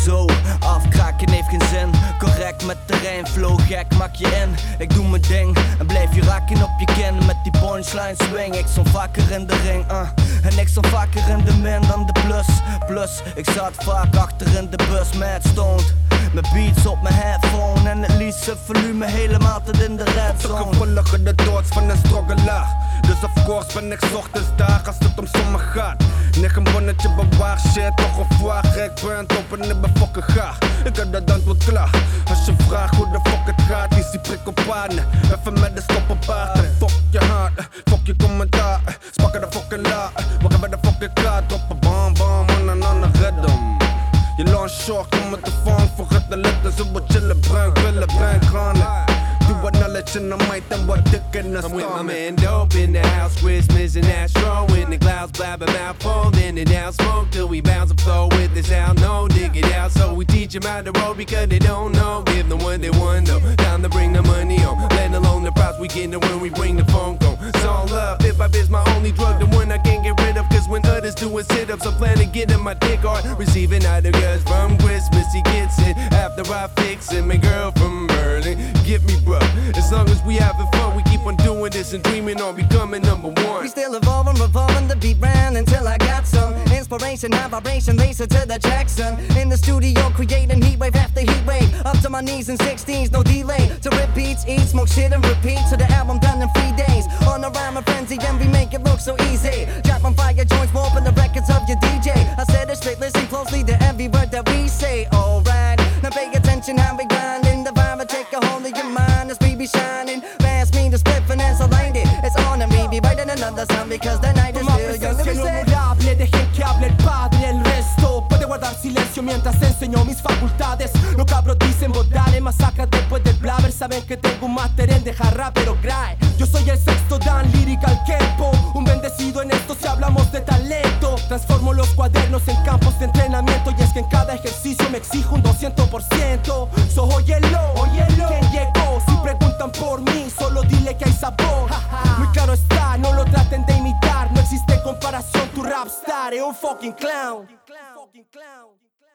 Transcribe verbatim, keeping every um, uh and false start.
Zo, afkraken heeft geen zin. Correct met terrein, flow gek, maak je in. Ik doe mijn ding en blijf je raken op je kin. Met die punchline swing, ik stond vaker in de ring uh. En ik stond vaker in de min dan de plus. Plus, ik zat vaak achter in de bus, mad stoned. Met beats op mijn headphone en het liefste volume helemaal tot in de red zone. Op de gevolgen de doods van een struggelaar. Dus of course ben ik 's ochtends daar als het om sommen gaat. Nig een bonnetje bewaar, shit, toch of waar. Ik ben top en ik ben fucking gaar. Ik heb dat antwoord klaar. Als je vraagt hoe de fuck het gaat, is die prik op paarden. Even met de stop op paard. Fuck je hart, fuck je commentaar. Spakken de fucking la, we hebben de fucking kaart. Op een bam bam, on en on een rhythm. Je launch short om met de phone voor het te letten. Zo wat chillen, bruin, willen, bruin, granen. Do what knowledge in the mic and what dick in the storm. I'm with my man Dope in the house, Christmas and Astro in the clouds, blabbing mouth, holding it down, smoke till we bounce and flow with the sound, no dig it out, so we teach them how to roll because they don't know, give them what they want though, time to bring the money on, let alone the props we get when we bring the phone call, it's all love, if I is my only drug, the one I can't get rid of, cause when others doing sit-ups, I plan to get in my dick hard, receiving other girls from Christmas, he gets it, after I fix it, my girl from Berlin, get me bro. As long as we having fun, we keep on doing this and dreaming on becoming number one. We still evolving, revolving, the beat ran until I got some inspiration, high vibration, racer to the Jackson. In the studio, creating heat wave after heat wave. Up to my knees in sixteens, no delay. To rip beats, eat, smoke shit and repeat. To the album done in three days. On a rhyme and frenzy, and we make it look so easy. Drop on fire joints, warping the records of your D J. I said it straight, listen closely to every word that we say. Alright, now pay attention how we grind in the vibe and take a hold of your mind as we be shining. Pass me the split finesse, aligned it. It's on and me, be writing another song because the night is still young. Let me say. Dejé que hable el padre, el resto puede guardar silencio mientras enseño mis facultades. Los cabros dicen botales, masacras después del blabber. Saben que tengo un máster en dejar rapero grind. Yo soy el sexto Dan, lyrical Kempo. Un bendecido en esto si hablamos de talento. Transformo los cuadernos en campos de entrenamiento. Y es que en cada ejercicio me exijo un doscientos por ciento. So óyelo, óyelo. ¿Quién llegó? Si preguntan por mí, solo dile que hay sabor. Muy claro está, no lo traten de imitar. No existe comparación, tu rap star es un fucking clown.